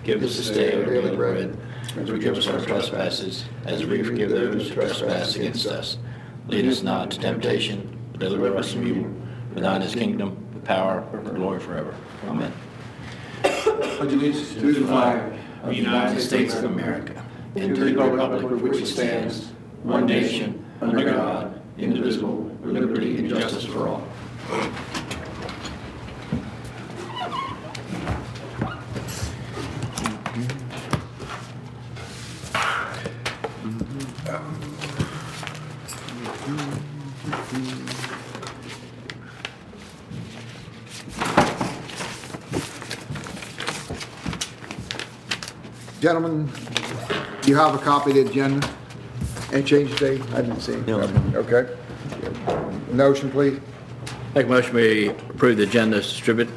Give us this day our daily bread, and forgive us our trespasses, as we forgive those who trespass against us. Lead us not into temptation, but deliver us from evil. For thine is the kingdom, the power, and the glory forever. Amen. Allegiance to the flag of the United States of America, and to the republic for which it stands, one nation, under God, indivisible, with liberty and justice for all. Gentlemen, you have a copy of the agenda? Any changes, Dave? I didn't see it. No. Okay. Motion, please. Make a motion we approve the agenda as distributed.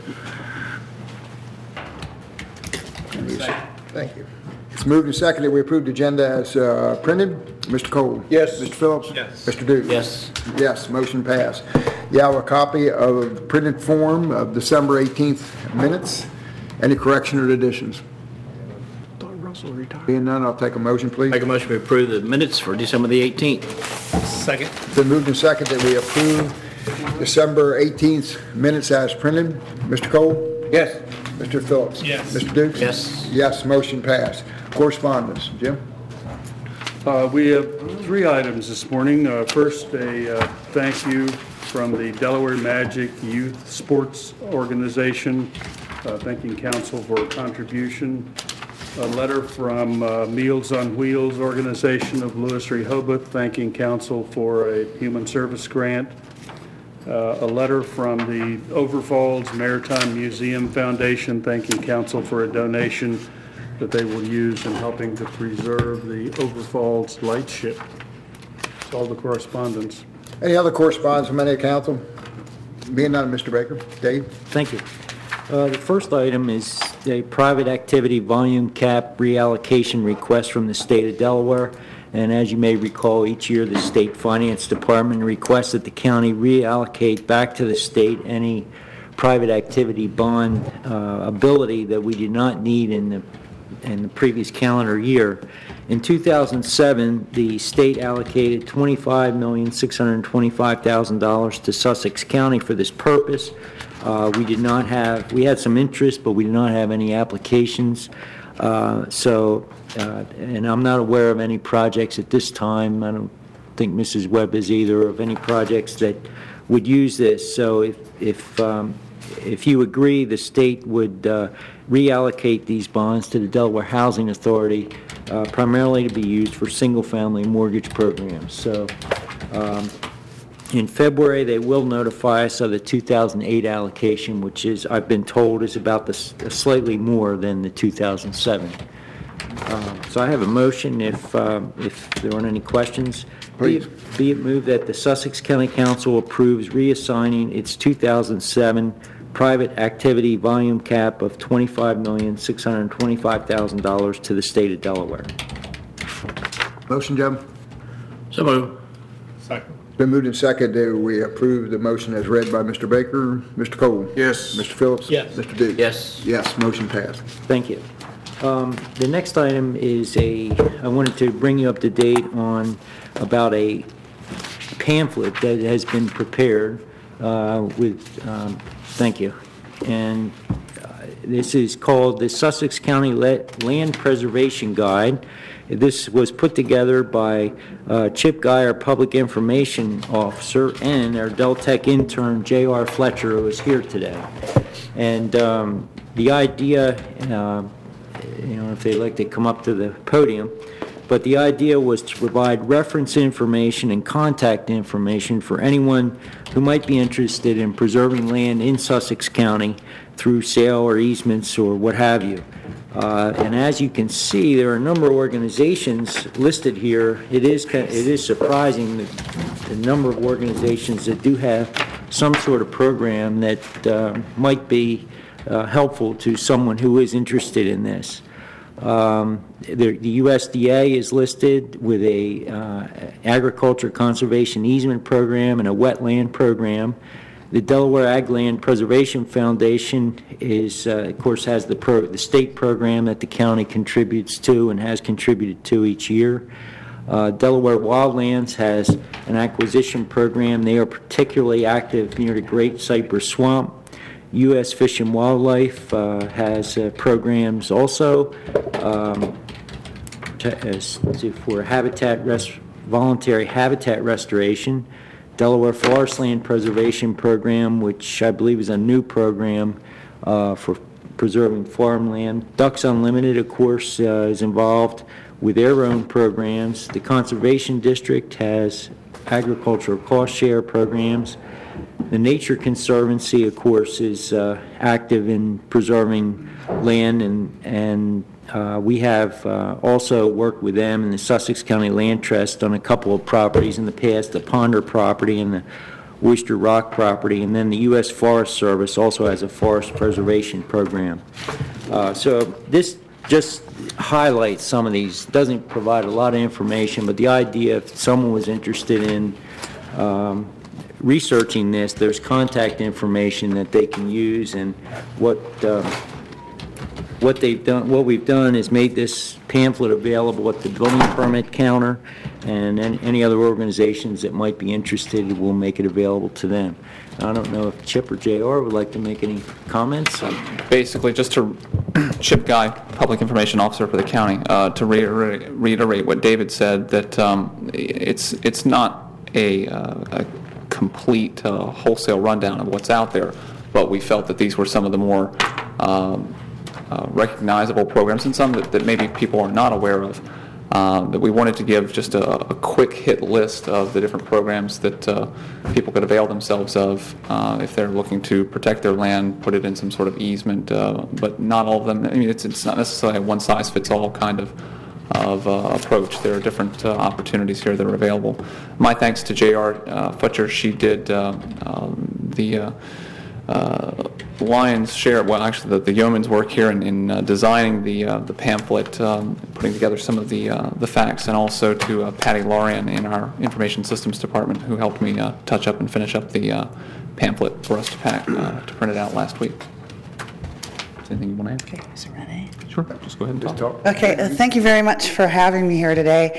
Thank you. It's moved and seconded. We approve the agenda as printed. Mr. Cole? Yes. Mr. Phillips? Yes. Mr. Duke? Yes. Yes, motion passed. You have a copy of printed form of December 18th minutes. Any correction or additions? Being none, I'll take a motion, please. Make a motion we approve the minutes for December the 18th. Second. It's been moved and seconded that we approve December 18th minutes as printed. Mr. Cole? Yes. Mr. Phillips? Yes. Mr. Dukes? Yes. Yes, motion passed. Correspondence, Jim? We have 3 items this morning. First, a thank you from the Delaware Magic Youth Sports Organization, thanking council for a contribution. A letter from Meals on Wheels Organization of Lewis Rehoboth, thanking council for a human service grant. A letter from the Overfalls Maritime Museum Foundation, thanking council for a donation that they will use in helping to preserve the Overfalls lightship. That's all the correspondence. Any other correspondence from any council? Being none, Mr. Baker. Dave? Thank you. The first item is a private activity volume cap reallocation request from the state of Delaware. And as you may recall, each year the State Finance Department requests that the county reallocate back to the state any private activity bond ability that we did not need in the previous calendar year. In 2007, the state allocated $25,625,000 to Sussex County for this purpose. We had some interest, but we did not have any applications. And I'm not aware of any projects at this time. I don't think Mrs. Webb is either, of any projects that would use this. So if you agree, the state would reallocate these bonds to the Delaware Housing Authority, primarily to be used for single-family mortgage programs. So in February, they will notify us of the 2008 allocation, which is, I've been told, is about slightly more than the 2007. So I have a motion, if there aren't any questions. Please. Be it moved that the Sussex County Council approves reassigning its 2007 private activity volume cap of $25,625,000 to the state of Delaware. Motion, Jim? So moved. Second. It's been moved and seconded that we approve the motion as read by Mr. Baker. Mr. Cole? Yes. Mr. Phillips? Yes. Mr. Duke? Yes. Yes, motion passed. Thank you. The next item is I wanted to bring you up to date on about a pamphlet that has been prepared thank you. And this is called the Sussex County Land Preservation Guide. This was put together by Chip Guy, our Public Information Officer, and our Deltec intern, J.R. Fletcher, who is here today. And the idea, if they'd like to come up to the podium, but the idea was to provide reference information and contact information for anyone who might be interested in preserving land in Sussex County through sale or easements or what have you. And as you can see, there are a number of organizations listed here. It is surprising the number of organizations that do have some sort of program that might be helpful to someone who is interested in this. The USDA is listed with a agriculture conservation easement program and a wetland program. The Delaware Ag Land Preservation Foundation is, of course, has the state program that the county contributes to and has contributed to each year. Delaware Wildlands has an acquisition program. They are particularly active near the Great Cypress Swamp. U.S. Fish and Wildlife has programs also for voluntary habitat restoration. Delaware Forest Land Preservation Program, which I believe is a new program for preserving farmland. Ducks Unlimited, of course, is involved with their own programs. The Conservation District has agricultural cost share programs. The Nature Conservancy, of course, is active in preserving land, and we have also worked with them and the Sussex County Land Trust on a couple of properties in the past, the Ponder property and the Oyster Rock property, and then the U.S. Forest Service also has a forest preservation program. So this just highlights some of these. Doesn't provide a lot of information, but the idea, if someone was interested in researching this, there's contact information that they can use, and what we've done is made this pamphlet available at the building permit counter, and any other organizations that might be interested, we'll make it available to them. I don't know if Chip or JR would like to make any comments. Basically, just to Chip Guy, Public Information Officer for the county, to reiterate what David said, that it's not a complete wholesale rundown of what's out there, but we felt that these were some of the more recognizable programs, and some that maybe people are not aware of, that we wanted to give just a quick hit list of the different programs that people could avail themselves of if they're looking to protect their land, put it in some sort of easement, but not all of them. I mean, it's not necessarily a one-size-fits-all kind of approach. There are different opportunities here that are available. My thanks to J.R. Futcher. She did the lion's share, well, actually the yeoman's work here in designing the pamphlet, putting together some of the facts, and also to Patty Lorian in our Information Systems Department, who helped me touch up and finish up the pamphlet for us to print it out last week. Is there anything you want to add? Okay, is it ready? Sure, just go ahead and talk. Okay, thank you very much for having me here today.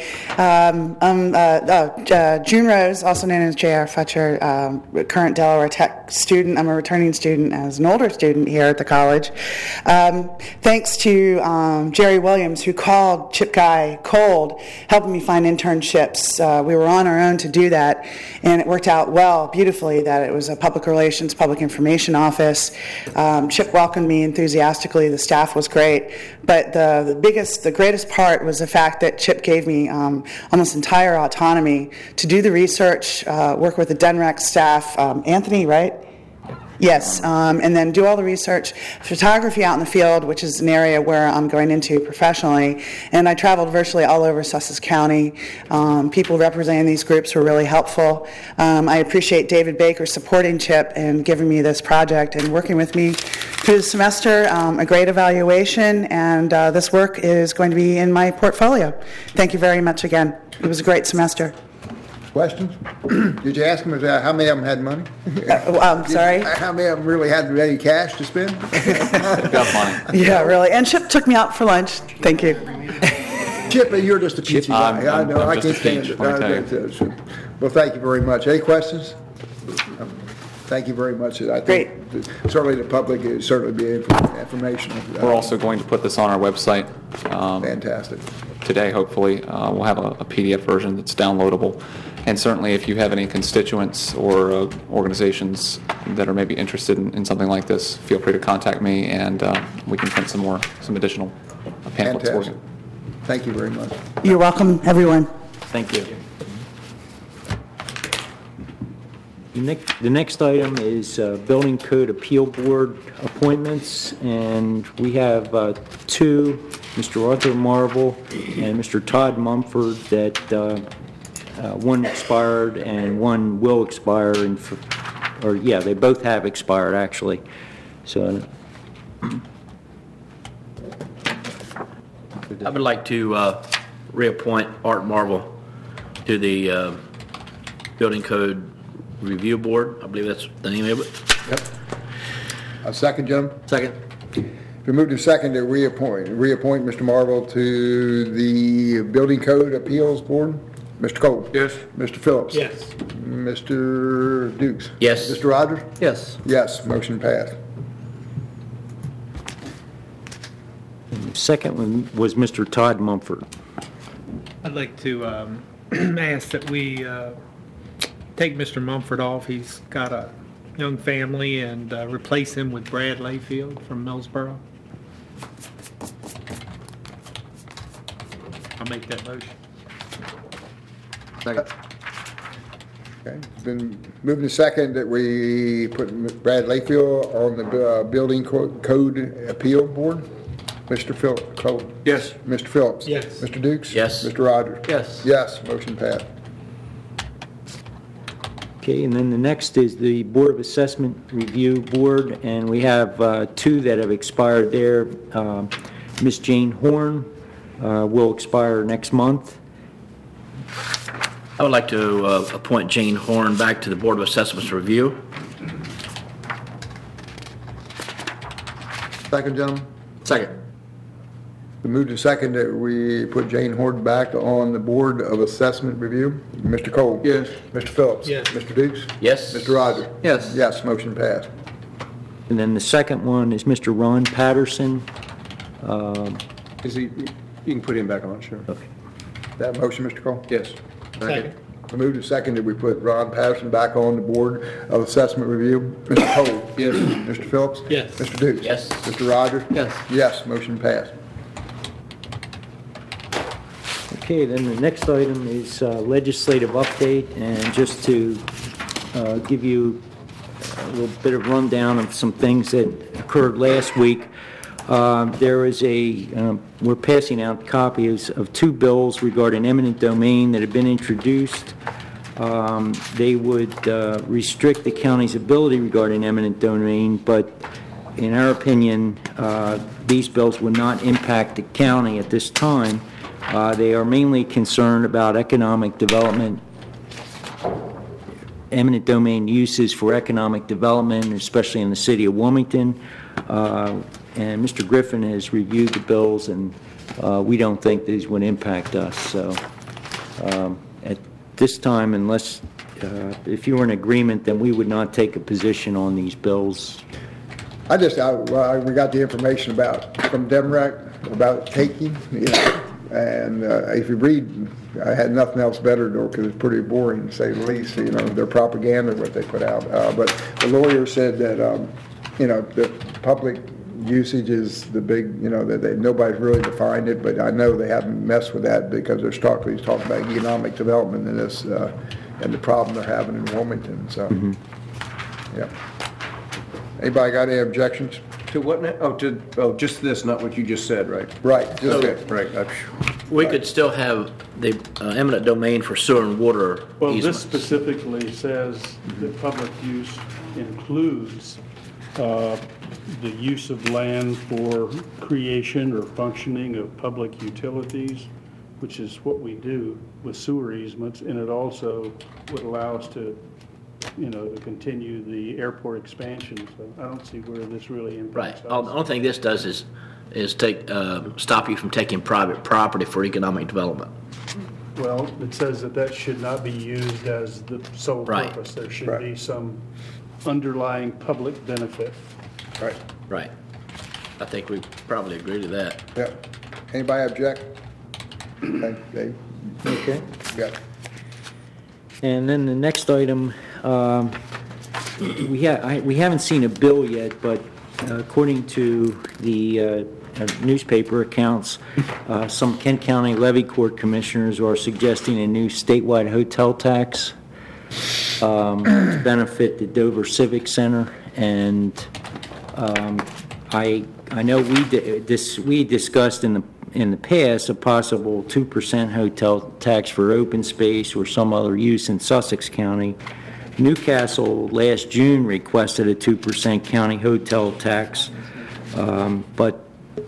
June Rose, also known as J.R. Futcher, current Delaware Tech student. I'm a returning student as an older student here at the college. Thanks to Jerry Williams, who called Chip Guy cold, helping me find internships. We were on our own to do that, and it worked out well, beautifully, that it was a public relations, public information office. Chip welcomed me enthusiastically. The staff was great. But the greatest part was the fact that Chip gave me almost entire autonomy to do the research, work with the DENREC staff, Anthony, right? Yes, and then do all the research, photography out in the field, which is an area where I'm going into professionally. And I traveled virtually all over Sussex County. People representing these groups were really helpful. I appreciate David Baker supporting Chip and giving me this project and working with me through the semester. A great evaluation, and this work is going to be in my portfolio. Thank you very much again. It was a great semester. Questions? Did you ask them how many of them had money? Sorry? How many of them really had any cash to spend? Got money. Yeah, really. And Chip took me out for lunch. Thank you. Chip, you're just a peachy guy. I know. I can't stand it. Well, thank you very much. Any questions? Thank you very much. I think certainly the public is certainly be informational. We're also going to put this on our website. Fantastic. Today, hopefully. We'll have a PDF version that's downloadable. And certainly if you have any constituents or organizations that are maybe interested in something like this, feel free to contact me, and we can print some additional pamphlets for you. Thank you very much. You're welcome, everyone. Thank you. The next item is Building Code Appeal Board appointments, and we have two, Mr. Arthur Marvel and Mr. Todd Mumford, that one expired and one will expire, they both have expired, actually. So I would like to reappoint Art Marvel to the Building Code Review Board. I believe that's the name of it. Yep. A second, gentlemen? Second. We moved to second to reappoint Mr. Marvel to the Building Code Appeals Board. Mr. Cole? Yes. Mr. Phillips? Yes. Mr. Dukes? Yes. Mr. Rogers? Yes. Yes, motion passed. Second one was Mr. Todd Mumford. I'd like to ask that we take Mr. Mumford off. He's got a young family, and replace him with Brad Layfield from Millsboro. I'll make that motion. Second. Okay, it's been moved to second that we put Brad Layfield on the Building Code Appeal Board. Mr. Cole? Yes. Mr. Phillips? Yes. Mr. Dukes? Yes. Mr. Rogers? Yes. Yes, motion passed. Okay, and then the next is the Board of Assessment Review Board, and we have two that have expired there. Ms. Jane Horn will expire next month. I would like to appoint Jane Horn back to the Board of Assessments Review. Second, gentlemen? Second. We moved to second that we put Jane Horn back on the Board of Assessment Review. Mr. Cole? Yes. Mr. Phillips? Yes. Mr. Dukes? Yes. Mr. Rogers? Yes. Yes, motion passed. And then the second one is Mr. Ron Patterson. Is he? You can put him back on, sure. Okay. That motion, Mr. Cole? Yes. Second. We moved to second that we put Ron Patterson back on the Board of Assessment Review. Mr. Cole? Yes. Mr. Phillips? Yes. Mr. Dukes? Yes. Mr. Rogers? Yes. Yes, motion passed. Okay, then the next item is legislative update, and just to give you a little bit of rundown of some things that occurred last week. There is we're passing out copies of two bills regarding eminent domain that have been introduced. They would restrict the county's ability regarding eminent domain, but in our opinion, these bills would not impact the county at this time. They are mainly concerned about economic development, eminent domain uses for economic development, especially in the city of Wilmington. And Mr. Griffin has reviewed the bills, and we don't think these would impact us. So at this time, unless, if you were in agreement, then we would not take a position on these bills. We got the information from DEMREC about taking, and if you read, I had nothing else better to do because it's pretty boring to say the least, their propaganda, what they put out. But the lawyer said that, the public usage is the big, that nobody's really defined it, but I know they haven't messed with that because he's talking about economic development in this, and the problem they're having in Wilmington, so, yeah. Anybody got any objections? To what now? Just this, not what you just said, right? Right, just Okay, it. right. We could still have the eminent domain for sewer and water Well, this easements. specifically says that public use includes the use of land for creation or functioning of public utilities, which is what we do with sewer easements, and it also would allow us to, to continue the airport expansion. So I don't see where this really Right. impacts The us. only thing this does is stop you from taking private property for economic development. Well, it says that should not be used as the sole Right. purpose. There should Right. be some underlying public benefit. Right, Right. I think we probably agree to that. yeah. Anybody object? Okay, Dave? Okay. Yeah. And then the next item, we haven't seen a bill yet, but according to the newspaper accounts, some Kent County levy court commissioners are suggesting a new statewide hotel tax to benefit the Dover Civic Center. And I know we discussed in the past a possible 2% hotel tax for open space or some other use in Sussex County. Newcastle last June requested a 2% county hotel tax, but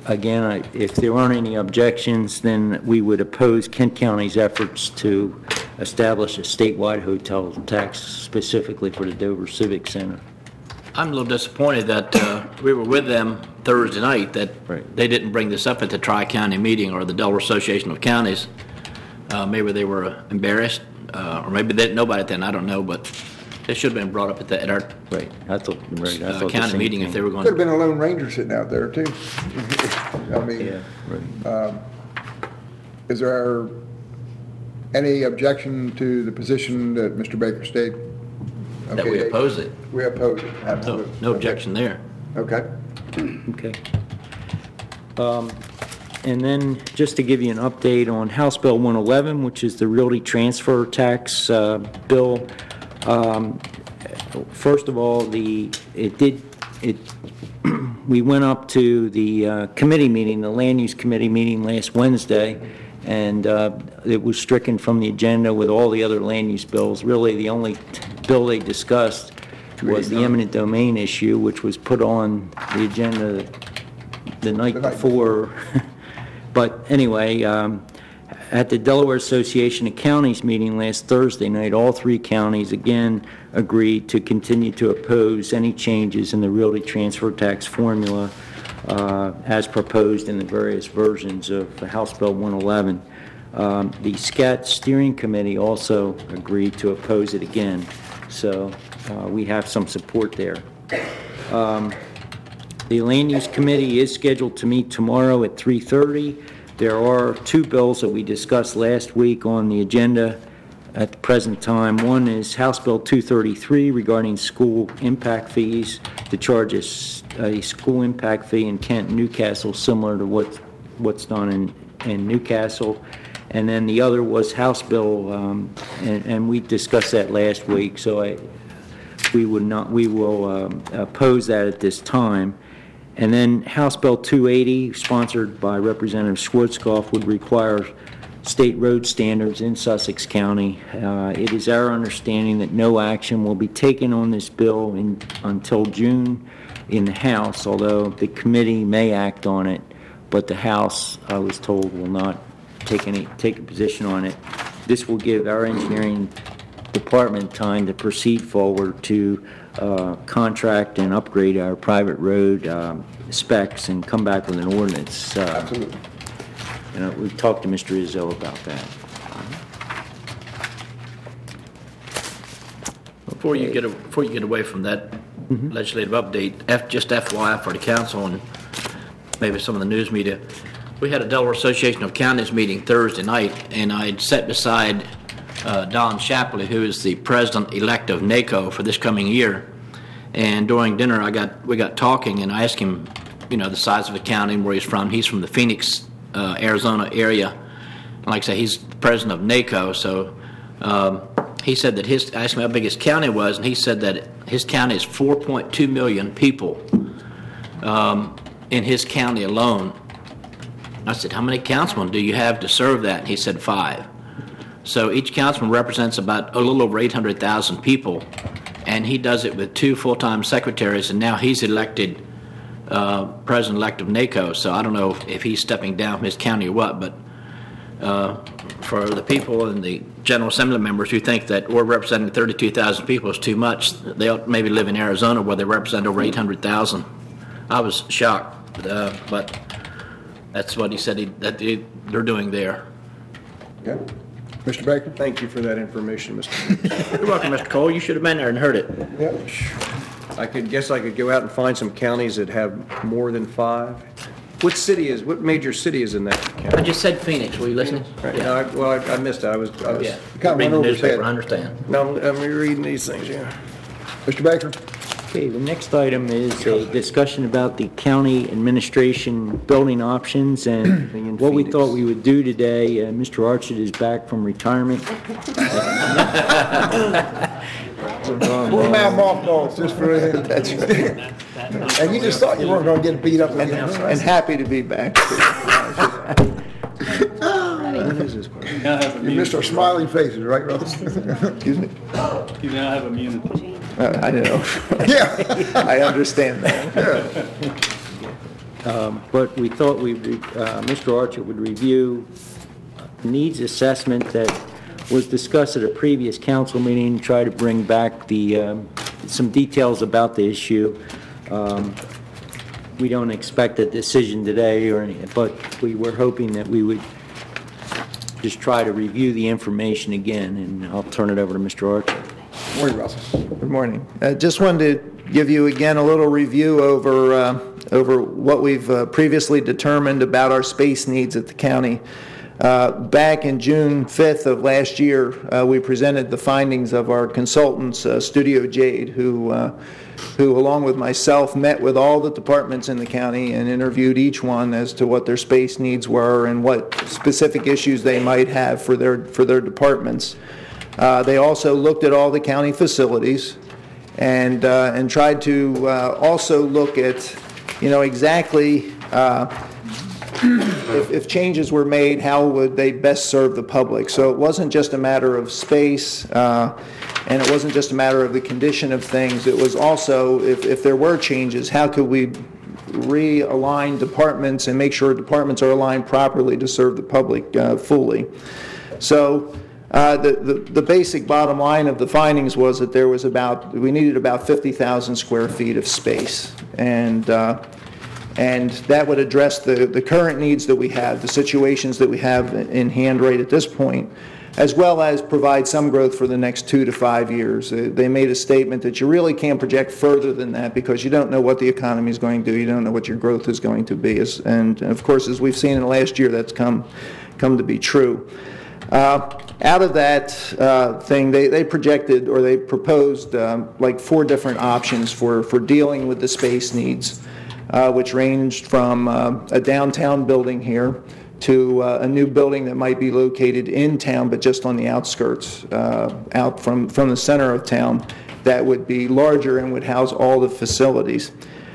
again, if there aren't any objections, then we would oppose Kent County's efforts to establish a statewide hotel tax specifically for the Dover Civic Center. I'm a little disappointed that we were with them Thursday night, that Right. they didn't bring this up at the Tri-County meeting or the Delaware Association of Counties. Maybe they were embarrassed, or maybe they didn't know about it then, I don't know, but it should have been brought up at our Right. I thought the county same meeting if thing. they were going Could have to. been a Lone Ranger sitting out there, too. I mean, Yeah, right. is there any objection to the position that Mr. Baker stated? That we oppose it. We oppose it, No, absolutely. no objection there. Okay. Okay. And then, just to give you an update on House Bill 111, which is the realty transfer tax bill. First of all, we went up to the committee meeting, the Land Use Committee meeting last Wednesday, and it was stricken from the agenda with all the other land use bills. Really, the only bill they discussed was the eminent domain issue, which was put on the agenda the night before. But anyway, at the Delaware Association of Counties meeting last Thursday night, all three counties again agreed to continue to oppose any changes in the realty transfer tax formula as proposed in the various versions of House Bill 111. The SCAT Steering Committee also agreed to oppose it again, so we have some support there. The Land Use Committee is scheduled to meet tomorrow at 3:30. There are two bills that we discussed last week on the agenda at the present time. One is House Bill 233 regarding school impact fees to charge a school impact fee in Kent and Newcastle, similar to what's done in Newcastle. And then the other was House Bill, and we discussed that last week, so we will oppose that at this time. And then House Bill 280, sponsored by Representative Schwarzkopf, would require state road standards in Sussex County. It is our understanding that no action will be taken on this bill until June in the House, although the committee may act on it, but the House, I was told, will not take a position on it. This will give our engineering department time to proceed forward to contract and upgrade our private road specs and come back with an ordinance. Absolutely. And we've talked to Mr. Izzo about that. Before you get away from that legislative update, just FYI for the council and maybe some of the news media, we had a Delaware Association of Counties meeting Thursday night, and I'd sat beside Don Shapley, who is the president-elect of NACO for this coming year. And during dinner, we got talking, and I asked him, the size of the county and where he's from. He's from the Phoenix, Arizona area. And like I say, he's the president of NACO, so he said that I asked him how big his county was, and he said that his county is 4.2 million people in his county alone. I said, how many councilmen do you have to serve that? And he said 5. So each councilman represents about a little over 800,000 people, and he does it with 2 full-time secretaries, and now he's elected president-elect of NACO. So I don't know if he's stepping down from his county or what, but for the people and the General Assembly members who think that we're representing 32,000 people is too much, they ought to maybe live in Arizona where they represent over 800,000. I was shocked, but that's what he said that they're doing there. Okay. Mr. Baker? Thank you for that information, Mr. You're welcome, Mr. Cole. You should have been there and heard it. Yep. I could go out and find some counties that have more than 5. What major city is in that I county? just said Phoenix. Were you listening? Right. Yeah. No, I missed it. I was Yeah. Kind of Reading went the over his newspaper, head. I understand. no, I'm reading these things, yeah. Mr. Baker? Okay, the next item is a discussion about the county administration building options and what we thought we would do today. Mr. Archett is back from retirement. We're now mothballs just for it. That's right. And you just thought you weren't going to get beat up again. And happy to be back. You missed our smiling faces, right, Russ? Excuse me. You now have immunity. I know. Yeah. I understand that. But we thought Mr. Archett would review needs assessment that was discussed at a previous council meeting, try to bring back some details about the issue. We don't expect a decision today but we were hoping that we would just try to review the information again, and I'll turn it over to Mr. Archer. Morning, Russell. Good morning. Just wanted to give you again a little review over what we've previously determined about our space needs at the county. Back in June 5th of last year, we presented the findings of our consultants, Studio Jade, who along with myself met with all the departments in the county and interviewed each one as to what their space needs were and what specific issues they might have for their departments. They also looked at all the county facilities and tried to also look at, exactly if changes were made, how would they best serve the public? So it wasn't just a matter of space, and it wasn't just a matter of the condition of things. It was also, if there were changes, how could we realign departments and make sure departments are aligned properly to serve the public fully? So the basic bottom line of the findings was that we needed about 50,000 square feet of space, and that would address the current needs that we have, the situations that we have in hand right at this point, as well as provide some growth for the next 2 to 5 years. They made a statement that you really can't project further than that because you don't know what the economy is going to do, you don't know what your growth is going to be, and of course, as we've seen in the last year, that's come to be true. Out of that thing, they projected, or they proposed like 4 different options for dealing with the space needs, which ranged from a downtown building here to a new building that might be located in town but just on the outskirts, out from the center of town, that would be larger and would house all the facilities.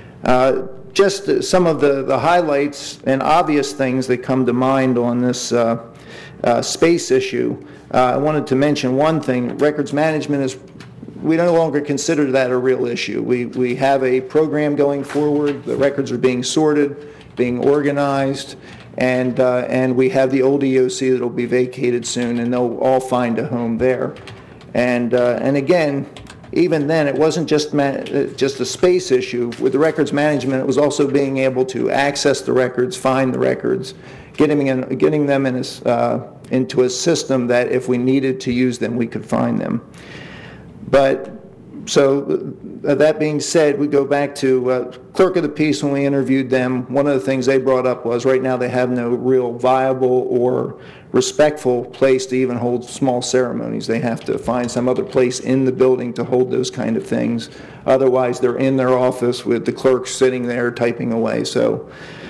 Just some of the highlights and obvious things that come to mind on this space issue. I wanted to mention one thing. Records management we no longer consider that a real issue. We have a program going forward. The records are being sorted, being organized, and we have the old EOC that will be vacated soon, and they'll all find a home there. And again, even then, it wasn't just a space issue. With the records management, it was also being able to access the records, find the records, getting them into a system that if we needed to use them, we could find them. But so that being said, we go back to Clerk of the Peace. When we interviewed them, one of the things they brought up was right now they have no real viable or respectful place to even hold small ceremonies. They have to find some other place in the building to hold those kind of things. Otherwise, they're in their office with the clerk sitting there typing away. So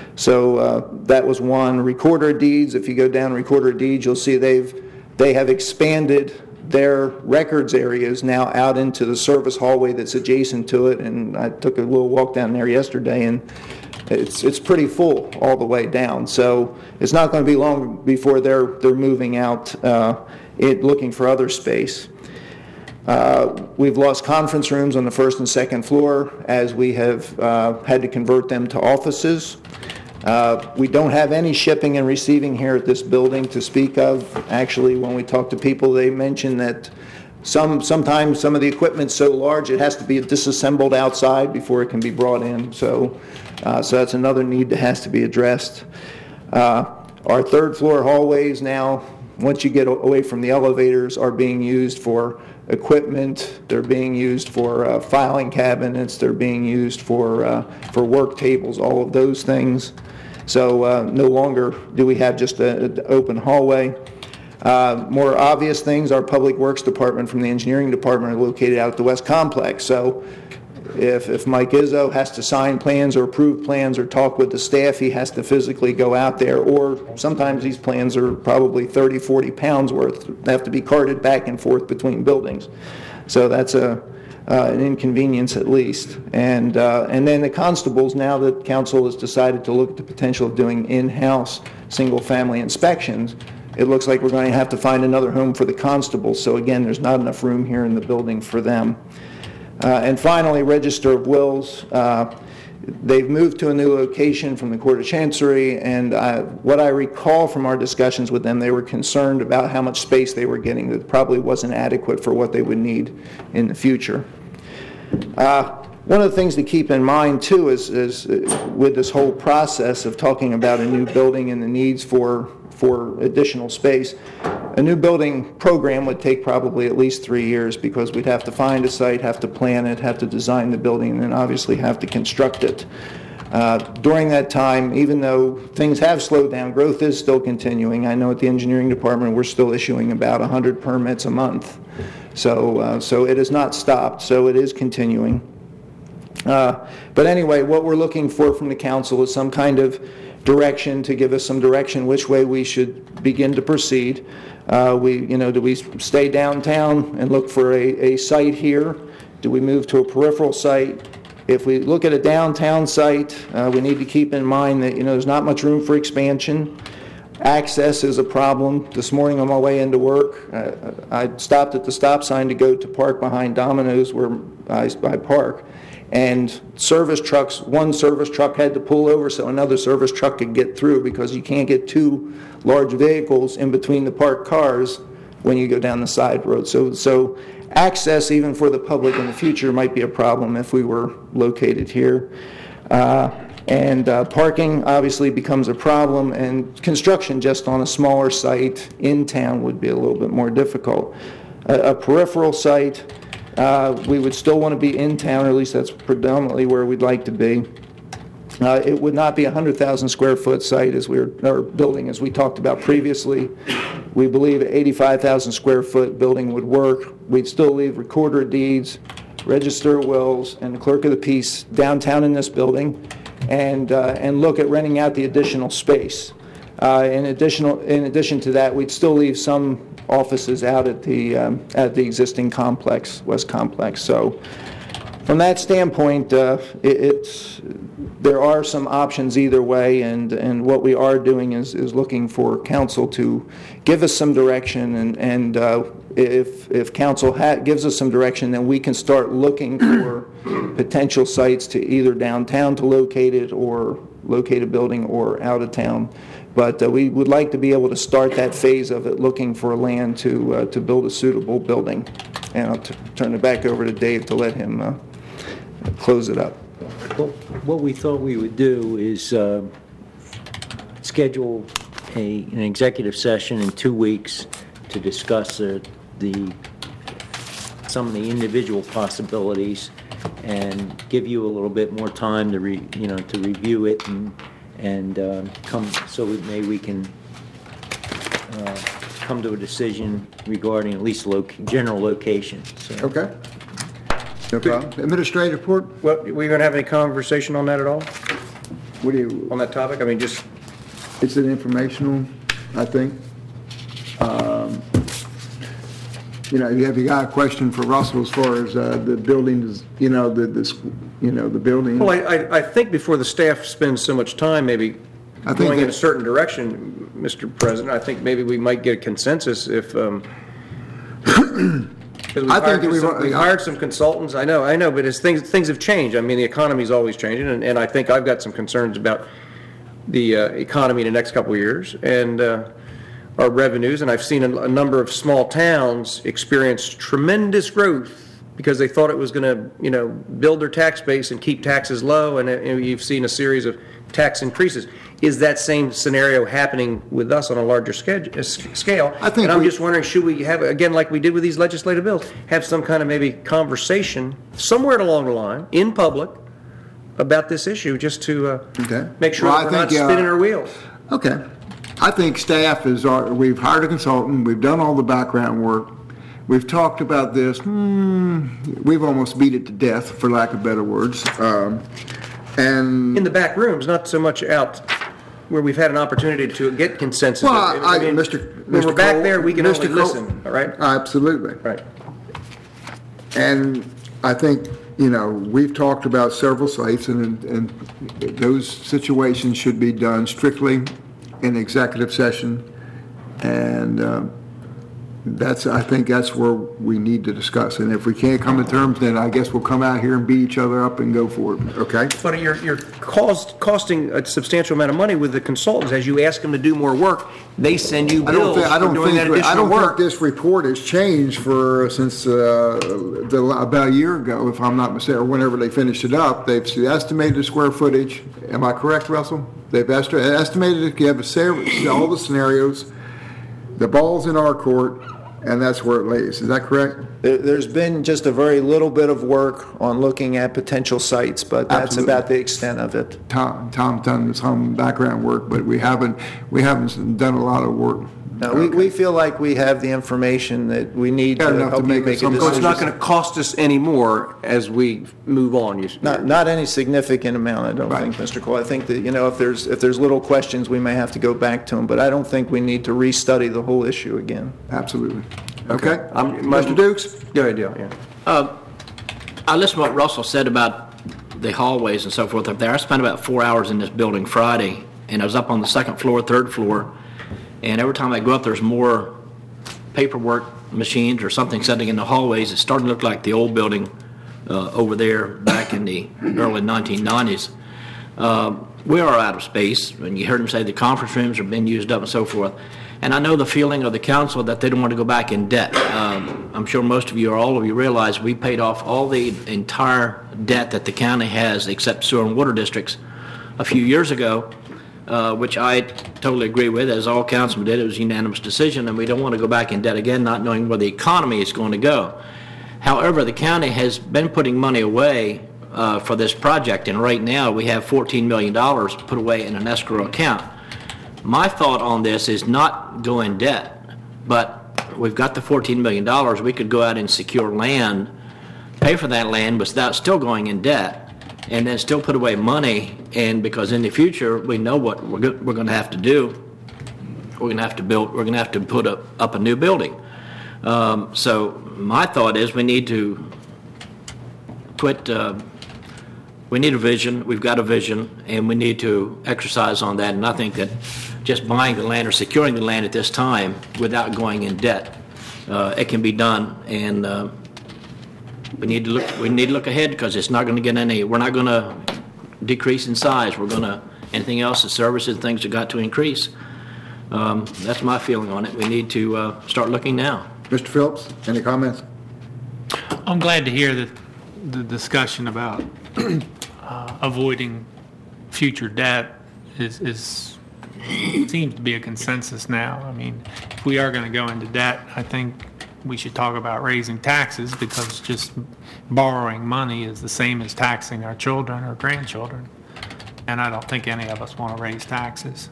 that was one. Recorder of Deeds. If you go down Recorder of Deeds, you'll see they have expanded their records areas now out into the service hallway that's adjacent to it, and I took a little walk down there yesterday, and it's pretty full all the way down. So it's not going to be long before they're moving out, looking for other space. We've lost conference rooms on the first and second floor as we have had to convert them to offices. We don't have any shipping and receiving here at this building to speak of. Actually, when we talk to people, they mention that sometimes some of the equipment's so large it has to be disassembled outside before it can be brought in. So that's another need that has to be addressed. Our third floor hallways now, once you get away from the elevators, are being used for equipment. They're being used for filing cabinets. They're being used for work tables, all of those things. So no longer do we have just an open hallway. More obvious things, our Public Works Department from the Engineering Department are located out at the West Complex. So if Mike Izzo has to sign plans or approve plans or talk with the staff, he has to physically go out there. Or sometimes these plans are probably 30, 40 pounds worth. They have to be carted back and forth between buildings. So that's an inconvenience at least. And then the constables, now that council has decided to look at the potential of doing in-house single-family inspections, it looks like we're going to have to find another home for the constables. So again, there's not enough room here in the building for them. And finally, Register of Wills. They've moved to a new location from the Court of Chancery, and what I recall from our discussions with them, they were concerned about how much space they were getting that probably wasn't adequate for what they would need in the future. One of the things to keep in mind, too, is with this whole process of talking about a new building and the needs for additional space, a new building program would take probably at least 3 years, because we'd have to find a site, have to plan it, have to design the building, and then obviously have to construct it. During that time, even though things have slowed down, growth is still continuing. I know at the engineering department we're still issuing about 100 permits a month. So it has not stopped, so it is continuing. But anyway, what we're looking for from the council is some kind of direction, to give us some direction which way we should begin to proceed. Do we stay downtown and look for a site here? Do we move to a peripheral site? If we look at a downtown site, we need to keep in mind that there's not much room for expansion. Access is a problem. This morning on my way into work, I stopped at the stop sign to go to park behind Domino's, where I park. And one service truck had to pull over so another service truck could get through, because you can't get two large vehicles in between the parked cars when you go down the side road. So access, even for the public in the future, might be a problem if we were located here. And parking obviously becomes a problem, and construction just on a smaller site in town would be a little bit more difficult. A peripheral site, we would still want to be in town, or at least that's predominantly where we'd like to be. It would not be a 100,000 square foot site or building as we talked about previously. We believe an 85,000 square foot building would work. We'd still leave recorder of deeds, register of wills, and the clerk of the peace downtown in this building, and look at renting out the additional space. In addition to that, we'd still leave some offices out at the existing complex, West Complex. So from that standpoint, there are some options either way, and what we are doing is looking for council to give us some direction, and if council gives us some direction, then we can start looking for potential sites to either downtown to locate it, or locate a building, or out of town. But we would like to be able to start that phase of it, looking for land to build a suitable building. And I'll turn it back over to Dave to let him close it up. Well, what we thought we would do is schedule an executive session in 2 weeks to discuss some of the individual possibilities, and give you a little bit more time to review it and come, so we can come to a decision regarding at least general location. So. Okay. No problem. Administrative report? Well, were you going to have any conversation on that at all? What do you? On that topic? I mean, just... It's an informational, I think. Have you got a question for Russell as far as the building, the building? Well, I think before the staff spends so much time maybe going in a certain direction, Mr. President, I think maybe we might get a consensus if, because we hired some consultants. I know, but as things have changed. I mean, the economy's always changing, and I think I've got some concerns about the economy in the next couple of years, and our revenues, and I've seen a number of small towns experience tremendous growth because they thought it was going to, build their tax base and keep taxes low, and you've seen a series of tax increases. Is that same scenario happening with us on a larger scale? I think. And I'm just wondering, should we have, again, like we did with these legislative bills, have some kind of maybe conversation somewhere along the line in public about this issue, just to make sure that we're not spinning our wheels? Okay. I think staff we've hired a consultant, we've done all the background work, we've talked about this, we've almost beat it to death, for lack of better words. And in the back rooms, not so much out where we've had an opportunity to get consensus. Well, when we're back there, we can only listen, all right? Absolutely. Right. And I think, we've talked about several sites, and those situations should be done strictly in executive session, and I think that's where we need to discuss. And if we can't come to terms, then I guess we'll come out here and beat each other up and go for it, okay? But you're costing a substantial amount of money with the consultants. As you ask them to do more work, they send you bills for doing that additional work. I don't think this report has changed since about a year ago, if I'm not mistaken, or whenever they finished it up. They've estimated the square footage. Am I correct, Russell? They've estimated it. You have all the scenarios. The ball's in our court, and that's where it lays. Is that correct? There's been just a very little bit of work on looking at potential sites, but that's Absolutely. about the extent of it. Tom's done some background work, but we haven't done a lot of work. No, we feel like we have the information that we need to enough to help you make make a some- So it's decision. not going to cost us any more as we move on. Not any significant amount, I don't Right. think, Mr. Cole. I think that, if there's little questions, we may have to go back to them, but I don't think we need to restudy the whole issue again. Absolutely. Okay. Mr. Mr. Dukes? Good idea, yeah. I listened to what Russell said about the hallways and so forth up there. I spent about 4 hours in this building Friday, and I was up on the second floor, third floor, and every time I go up, there's more paperwork machines or something sitting in the hallways. It's starting to look like the old building over there back in the early 1990s. We are out of space, and you heard him say the conference rooms are being used up and so forth. And I know the feeling of the council that they don't want to go back in debt. I'm sure most of you or all of you realize we paid off all the entire debt that the county has except sewer and water districts a few years ago, which I totally agree with, as all councilmen did. It was a unanimous decision, and we don't want to go back in debt again, not knowing where the economy is going to go. However, the county has been putting money away for this project, and right now we have $14 million put away in an escrow account. My thought on this is not go in debt, but we've got the $14 million. We could go out and secure land, pay for that land without still going in debt, and then still put away money. And because in the future we know what we're going to have to do, we're going to have to build. We're going to have to put up a new building. So my thought is we need to quit. We need a vision. We've got a vision, and we need to exercise on that. And I think that just buying the land or securing the land at this time without going in debt, it can be done. And we need to look ahead, because it's not going to get any. We're not going to decrease in size. We're going to anything else, the services, things have got to increase. That's my feeling on it. We need to start looking now. Mr. Phillips, any comments? I'm glad to hear that the discussion about avoiding future debt is seems to be a consensus now. I mean, if we are going to go into debt, I think we should talk about raising taxes, because just borrowing money is the same as taxing our children or grandchildren. And I don't think any of us want to raise taxes.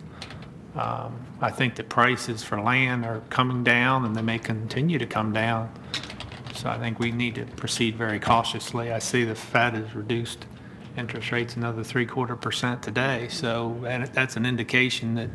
I think the prices for land are coming down, and they may continue to come down. So I think we need to proceed very cautiously. I see the Fed has reduced interest rates another 0.75% today. So and that's an indication that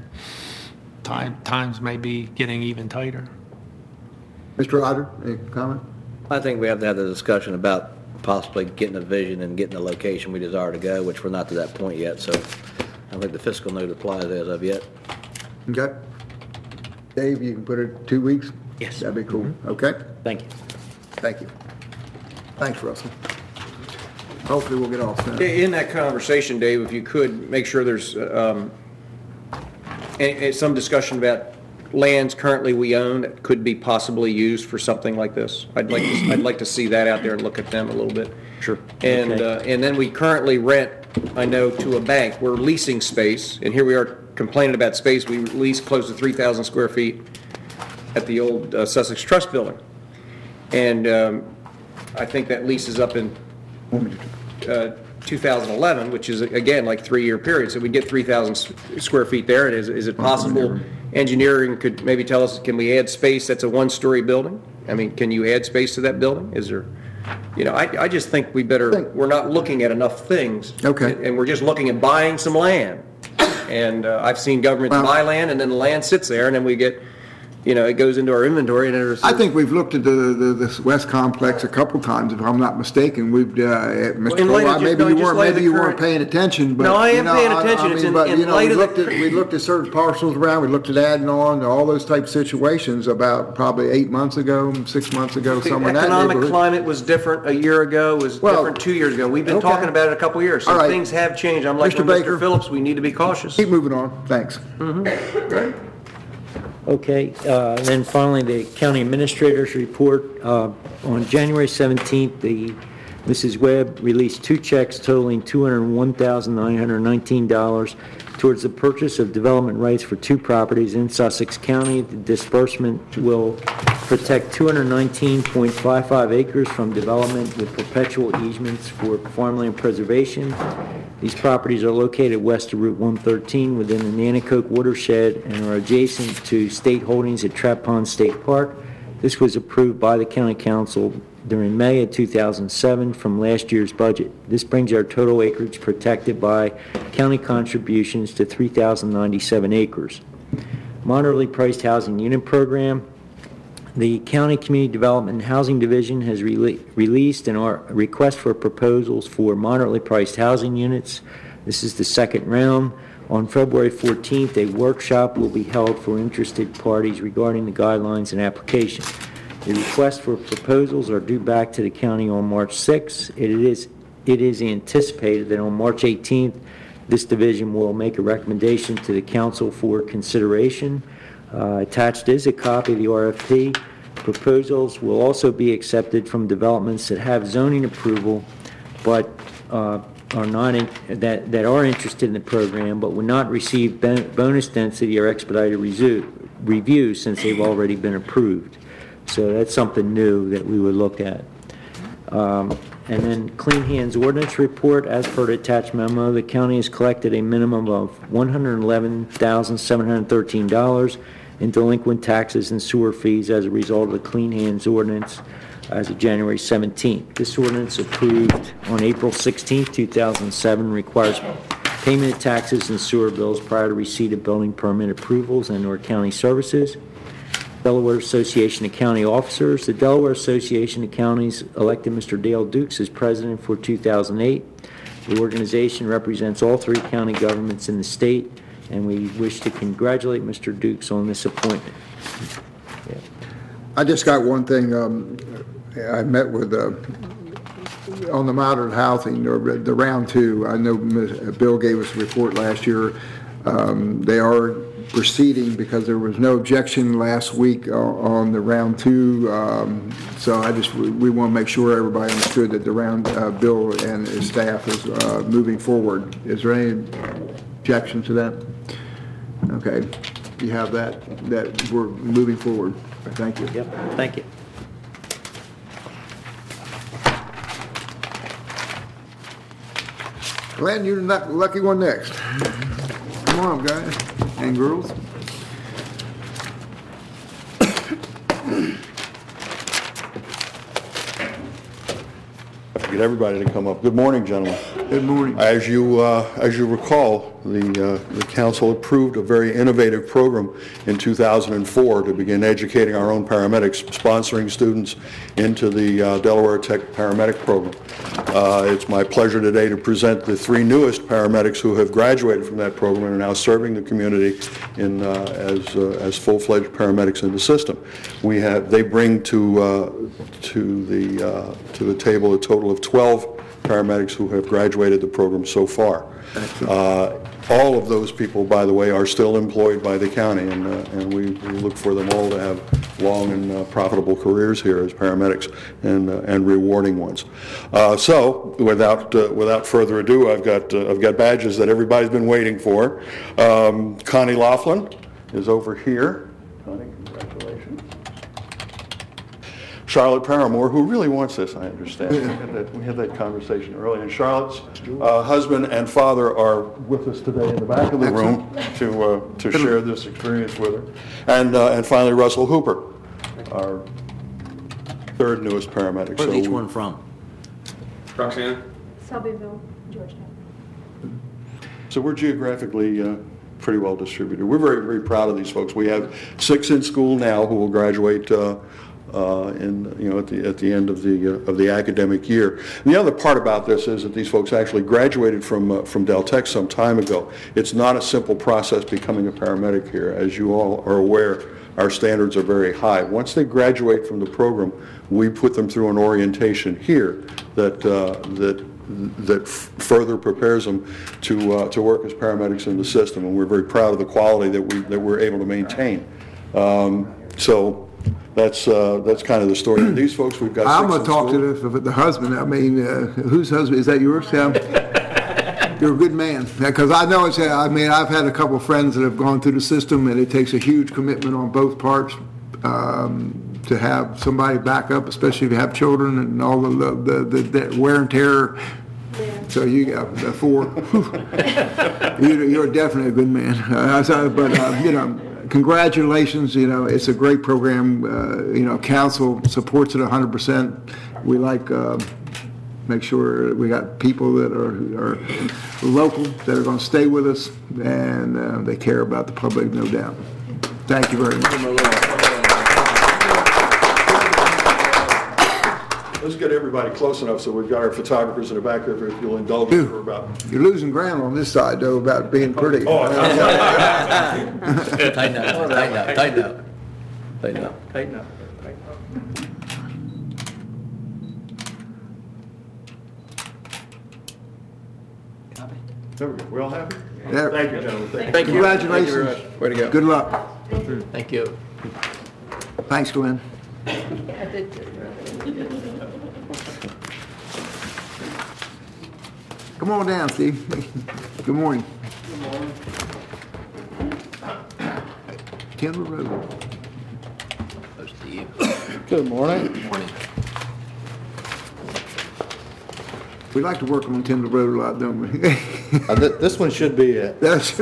times may be getting even tighter. Mr. Otter, any comment? I think we have to have the discussion about possibly getting a vision and getting the location we desire to go, which we're not to that point yet. So I don't think the fiscal note applies as of yet. Okay. Dave, you can put it 2 weeks? Yes. That'd be cool. Okay? Thank you. Thank you. Thanks, Russell. Hopefully we'll get all set. In that conversation, Dave, if you could, make sure there's some discussion about lands currently we own that could be possibly used for something like this. I'd like to see that out there and look at them a little bit. Sure. And Okay. and then we currently rent, I know, to a bank. We're leasing space, and here we are complaining about space. We lease close to 3,000 square feet at the old Sussex Trust Building. And I think that lease is up in 2011, which is, again, like 3-year period. So we get 3,000 square feet there. Is it possible engineering could maybe tell us, can we add space? That's a 1-story building. I mean, can you add space to that building? Is there, I just think we're not looking at enough things. Okay. And we're just looking at buying some land. And I've seen governments buy land, and then the land sits there, and then we get, it goes into our inventory and there's. I think we've looked at the West Complex a couple times, if I'm not mistaken. We've, Mr. In light of Colby, maybe no, you just weren't, light of maybe the you weren't current- paying attention, but. No, I am you know, paying attention. It's in but, light of we looked at certain parcels around, we looked at adding on, all those type of situations about probably 8 months ago, 6 months ago, The somewhere in that economic neighborhood. climate was different a year ago, was Well, different 2 years ago. We've been okay. talking about it a couple of years, All so right. things have changed. I'm like Mr. with Baker. Mr. Phillips, we need to be cautious. Keep moving on, thanks. Okay, then finally, the county administrator's report. On January 17th, Mrs. Webb released 2 checks totaling $201,919 towards the purchase of development rights for 2 properties in Sussex County. The disbursement will protect 219.55 acres from development with perpetual easements for farmland preservation. These properties are located west of Route 113 within the Nanticoke watershed and are adjacent to state holdings at Trap Pond State Park. This was approved by the county council during May of 2007 from last year's budget. This brings our total acreage protected by county contributions to 3,097 acres. Moderately priced housing unit program. The County Community Development and Housing Division has released a request for proposals for moderately priced housing units. This is the second round. On February 14th, a workshop will be held for interested parties regarding the guidelines and application. The requests for proposals are due back to the county on March 6th. It is anticipated that on March 18th, this division will make a recommendation to the council for consideration. Attached is a copy of the RFP. Proposals will also be accepted from developments that have zoning approval, but are interested in the program, but would not receive bonus density or expedited review since they've already been approved. So that's something new that we would look at. And then Clean Hands Ordinance Report. As per the attached memo, the county has collected a minimum of $111,713 in delinquent taxes and sewer fees as a result of the Clean Hands Ordinance as of January 17th. This ordinance, approved on April 16th, 2007, requires payment of taxes and sewer bills prior to receipt of building permit approvals and/or county services. Delaware Association of County Officers. The Delaware Association of Counties elected Mr. Dale Dukes as president for 2008. The organization represents all 3 county governments in the state, and we wish to congratulate Mr. Dukes on this appointment. I just got one thing. I met with, on the moderate housing, or the round 2. I know Bill gave us a report last year. They are proceeding because there was no objection last week on the round 2. So we want to make sure everybody understood that the round, Bill and his staff is moving forward. Is there any objection to that? Okay, you have that we're moving forward. Thank you. Yep, thank you. Glenn, you're the lucky one next. Come on, guys and girls. Get everybody to come up. Good morning, gentlemen. Good morning. As you recall, the council approved a very innovative program in 2004 to begin educating our own paramedics, sponsoring students into the Delaware Tech paramedic program. It's my pleasure today to present the 3 newest paramedics who have graduated from that program and are now serving the community as full-fledged paramedics in the system. They bring to the table a total of 12 paramedics who have graduated the program so far. All of those people, by the way, are still employed by the county, and we look for them all to have long and profitable careers here as paramedics, and rewarding ones. So, without further ado, I've got badges that everybody's been waiting for. Connie Laughlin is over here. Connie, congratulations. Charlotte Paramore, who really wants this, I understand. We had that conversation earlier. And Charlotte's husband and father are with us today in the back of the room to share this experience with her. And finally, Russell Hooper, our 3rd newest paramedic. Where's each one from? Roxanne? Selbyville, Georgetown. So we're geographically pretty well distributed. We're very, very proud of these folks. We have 6 in school now who will graduate at the end of the academic year. And the other part about this is that these folks actually graduated from Del Tech some time ago. It's not a simple process becoming a paramedic here. As you all are aware, our standards are very high. Once they graduate from the program, we put them through an orientation here that further prepares them to work as paramedics in the system, and we're very proud of the quality that we're able to maintain. So that's kind of the story. And these folks, we've got. I'm going to talk to the husband. I mean, whose husband is that? Yours, Sam? You're a good man, because I know it's. I mean, I've had a couple of friends that have gone through the system, and it takes a huge commitment on both parts. To have somebody back up, especially if you have children and all the wear and tear. Yeah. So you got the 4. You're definitely a good man. Congratulations. It's a great program. Council supports it 100%. We make sure we got people that are local that are going to stay with us, and they care about the public, no doubt. Thank you very much. Let's get everybody close enough so we've got our photographers in the back there if you'll indulge me for about. You're losing ground on this side, though, about being pretty. Tighten up. There we go. We all happy? Yeah. Thank you, gentlemen. Thank you. Congratulations. Thank you Way to go. Good luck. Thank you. Thanks, Glenn. Come on down, Steve. Good morning. Good morning. Timber Road. Good morning. Good morning. We like to work on Timber Road a lot, don't we? This one should be it. That's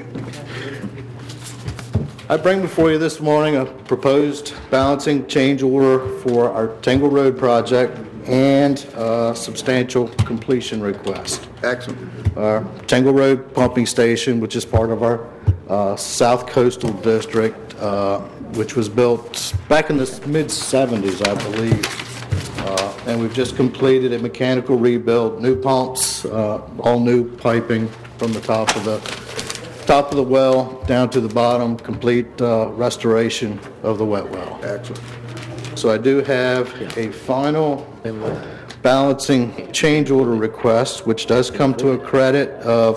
I bring before you this morning a proposed balancing change order for our Tingle Road project and a substantial completion request. Excellent. Our Tingle Road pumping station, which is part of our South Coastal District, which was built back in the mid-'70s, I believe. And we've just completed a mechanical rebuild, new pumps, all new piping from the top of the well down to the bottom, complete restoration of the wet well. Excellent. So I do have a final balancing change order request, which does come to a credit of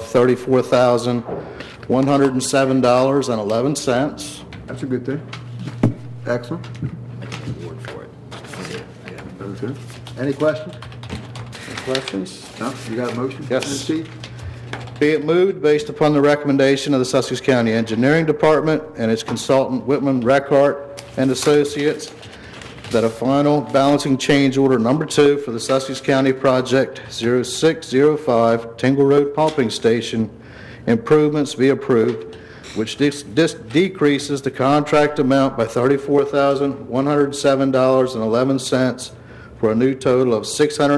$34,107.11. That's a good thing. Excellent. Okay. Any questions? No? You got a motion? Yes. Steve? Be it moved, based upon the recommendation of the Sussex County Engineering Department and its consultant Whitman Reckhart and Associates, that a final balancing change order number 2 for the Sussex County Project 0605 Tingle Road Pumping Station improvements be approved, which decreases the contract amount by $34,107.11 for a new total of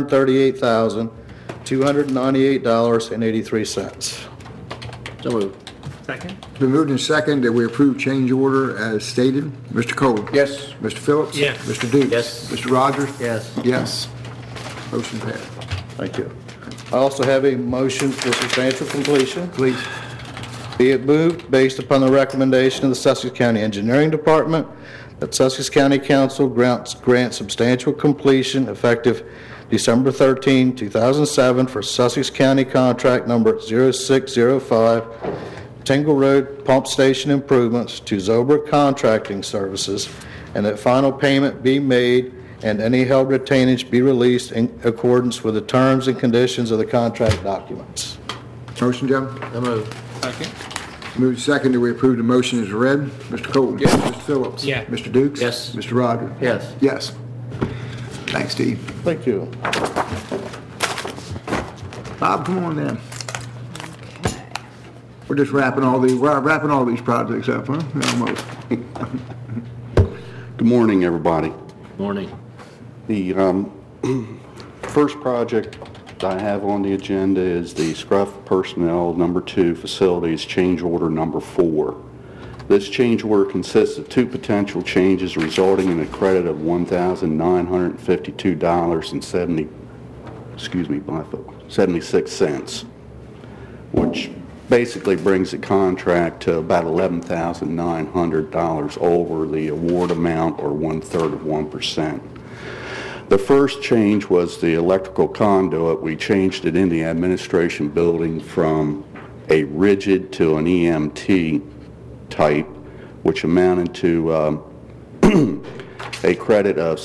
$638,298.83. So moved. Second? It's been moved and second that we approve change order as stated. Mr. Cole? Yes. Mr. Phillips? Yes. Mr. Dukes? Yes. Mr. Rogers? Yes. Yes. Motion passed. Thank you. I also have a motion for substantial completion. Please. Be it moved, based upon the recommendation of the Sussex County Engineering Department, that Sussex County Council grant substantial completion effective December 13, 2007 for Sussex County contract number 0605 Tingle Road Pump Station improvements to Zober Contracting Services, and that final payment be made and any held retainage be released in accordance with the terms and conditions of the contract documents. Motion, gentlemen? So moved. Second? Moved second that we approve the motion as read. Mr. Cole? Yes. Mr. Phillips? Yeah. Mr. Dukes? Yes. Mr. Rogers? Yes. Yes. Thanks, Steve. Thank you. Bob, come on down. We're just wrapping all these projects up, huh? Almost. Good morning, everybody. Morning. The first project I have on the agenda is the Scruff Personnel Number 2 Facilities Change Order Number 4. This change order consists of two potential changes resulting in a credit of $1,952.76, which basically brings the contract to about $11,900 over the award amount, or 1/3 of 1%. The first change was the electrical conduit. We changed it in the administration building from a rigid to an EMT type, which amounted to a credit of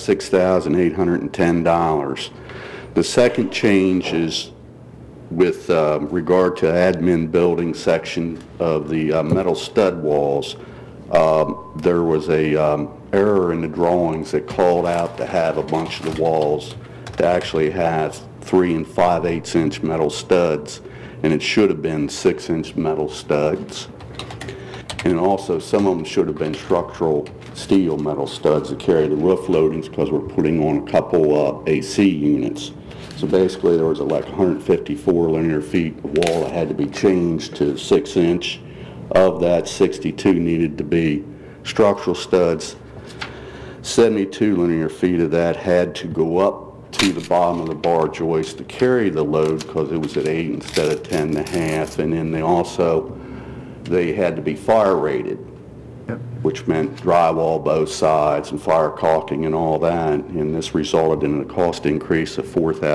$6,810. The second change is with regard to admin building section of the metal stud walls. There was a error in the drawings that called out to have a bunch of the walls to actually have 3 5/8 inch metal studs, and it should have been 6-inch metal studs. And also some of them should have been structural steel metal studs to carry the roof loadings, because we're putting on a couple AC units. So basically there was like 154 linear feet of wall that had to be changed to 6-inch. Of that, 62 needed to be structural studs. 72 linear feet of that had to go up to the bottom of the bar joist to carry the load, because it was at 8 instead of 10.5. And then they had to be fire rated, which meant drywall both sides and fire caulking and all that. And this resulted in a cost increase of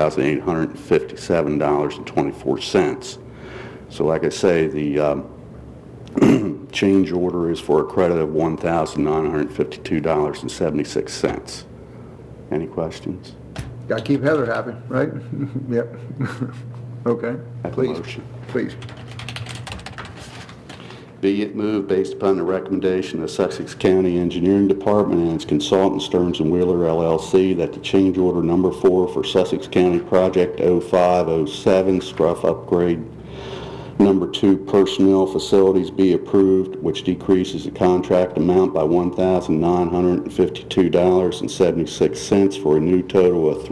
$4,857.24. So like I say, the change order is for a credit of $1,952.76. Any questions? Got to keep Heather happy, right? Yep. Okay, please, please. Be it moved, based upon the recommendation of Sussex County Engineering Department and its consultant Stearns & Wheeler LLC, that the change order number 4 for Sussex County Project 0507 Scruff Upgrade Number 2 Personnel Facilities be approved, which decreases the contract amount by $1,952.76 for a new total of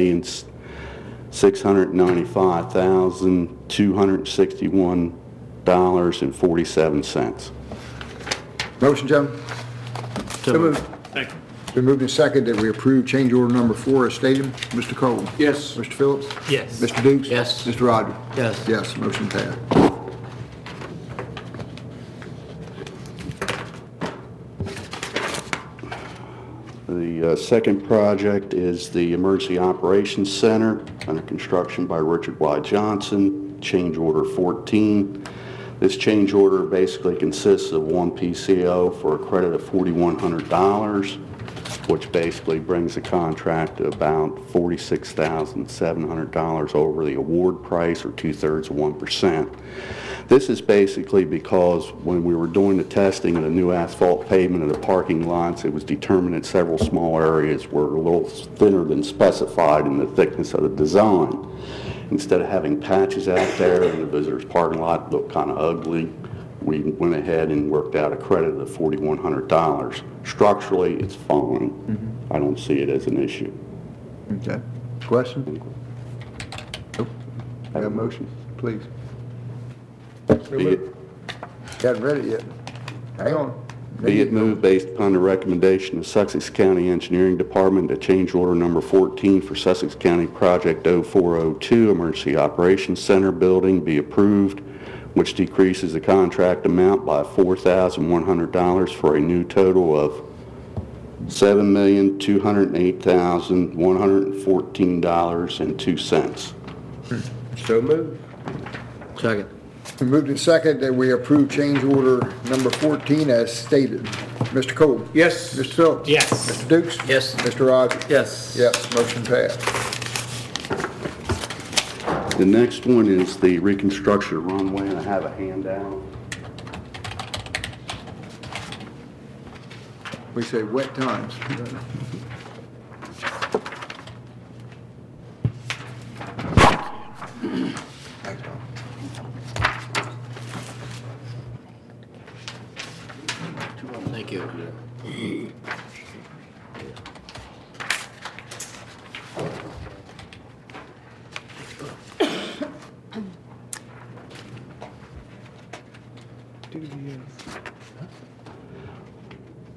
$3,695,261.47. Motion, gentlemen? So moved. Second. Been moved and seconded that we approve change order number 4 as stated. Mr. Cole? Yes. Mr. Phillips? Yes. Mr. Dukes? Yes. Mr. Rogers? Yes. Yes, motion passed. The second project is the Emergency Operations Center under construction by Richard Y. Johnson, change order 14. This change order basically consists of one PCO for a credit of $4,100, which basically brings the contract to about $46,700 over the award price, or 2/3 of 1%. This is basically because when we were doing the testing of the new asphalt pavement of the parking lots, it was determined that several small areas were a little thinner than specified in the thickness of the design. Instead of having patches out there and the visitors' parking lot looked kind of ugly, we went ahead and worked out a credit of $4,100. Structurally, it's fine. I don't see it as an issue. Okay. Question? Nope. Have a motion, please. Be it, Haven't read it yet. Hang on. be it moved, based upon the recommendation of Sussex County Engineering Department, that change order number 14 for Sussex County Project 0402 Emergency Operations Center building be approved, which decreases the contract amount by $4,100 for a new total of $7,208,114.02. So moved. Second. Been moved and seconded that we approve change order number 14 as stated. Mr. Cole? Yes. Mr. Phillips? Yes. Mr. Dukes? Yes. Mr. Rogers? Yes. Yes, motion passed. The next one is the reconstruction of runway, and I have a handout. We say wet times. Thanks, Tom. Thank you.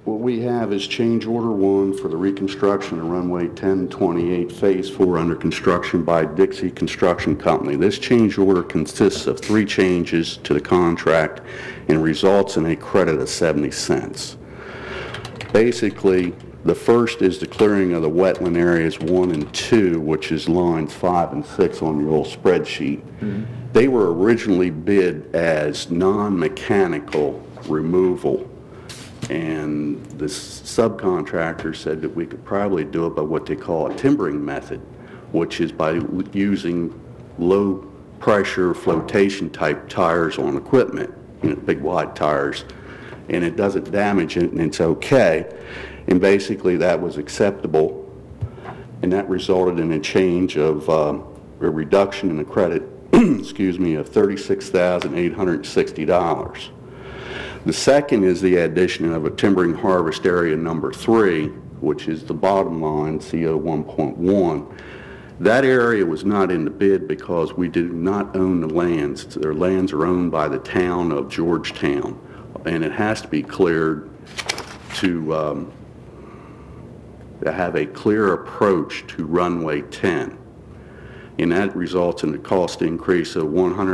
What we have is change order 1 for the reconstruction of runway 1028 phase 4 under construction by Dixie Construction Company. This change order consists of 3 changes to the contract and results in a credit of 70 cents. Basically, the first is the clearing of the wetland areas 1 and 2, which is lines 5 and 6 on your old spreadsheet. They were originally bid as non-mechanical removal, and the subcontractor said that we could probably do it by what they call a timbering method, which is by using low pressure flotation type tires on equipment, big wide tires, and it doesn't damage it and it's okay. And basically that was acceptable, and that resulted in a change of a reduction in the credit excuse me, of $36,860. The second is the addition of a timbering harvest area number 3, which is the bottom line, CO 1.1. That area was not in the bid because we do not own the lands. Their lands are owned by the town of Georgetown, and it has to be cleared to have a clear approach to runway 10. And that results in a cost increase of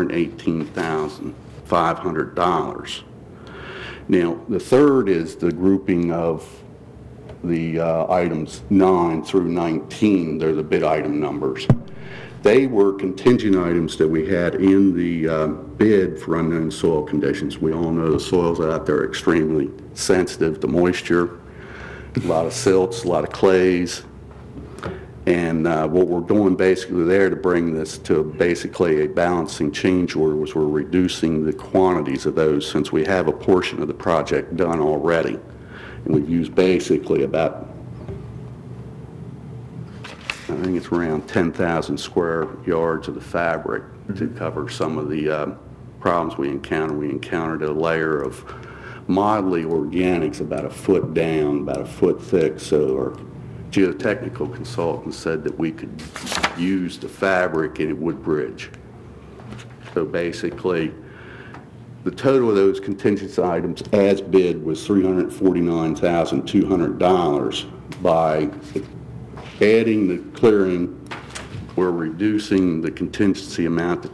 $118,500. Now, the third is the grouping of the items 9 through 19. They're the bid item numbers. They were contingent items that we had in the bid for unknown soil conditions. We all know the soils out there are extremely sensitive to moisture, a lot of silts, a lot of clays. And what we're doing basically there to bring this to basically a balancing change order was we're reducing the quantities of those, since we have a portion of the project done already. And we've used basically about, I think it's around 10,000 square yards of the fabric to cover some of the problems we encountered. We encountered a layer of mildly organics about a foot down, about a foot thick, so our geotechnical consultant said that we could use the fabric and it would bridge. So basically, the total of those contingency items as bid was $349,200. By adding the clearing, we're reducing the contingency amount to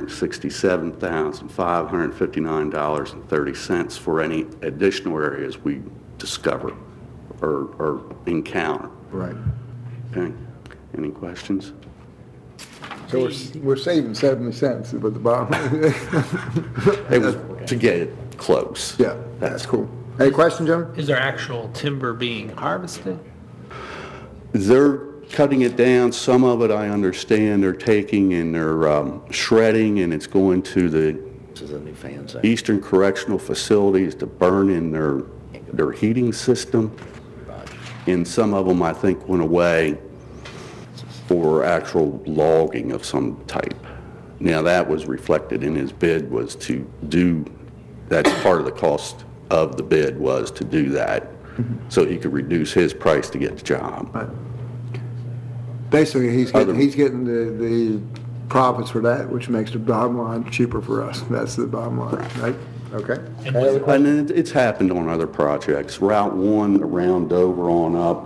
$267,559.30 for any additional areas we discover or encounter. Right. Okay. Any questions? So we're saving 70 cents with the bottom. It was to get it close. Yeah, that's cool. Any question, Jim? Is there actual timber being harvested? They're cutting it down. Some of it, I understand, they're taking and they're shredding, and it's going to the Eastern Correctional Facilities to burn in their heating system. And some of them, I think, went away for actual logging of some type. Now, that was reflected in his bid, was to do, that's part of the cost of the bid, was to do that, so he could reduce his price to get the job. Right. Basically, he's getting the profits for that, which makes the bottom line cheaper for us. That's the bottom line, right? Okay. And it's happened on other projects. Route 1 around Dover on up,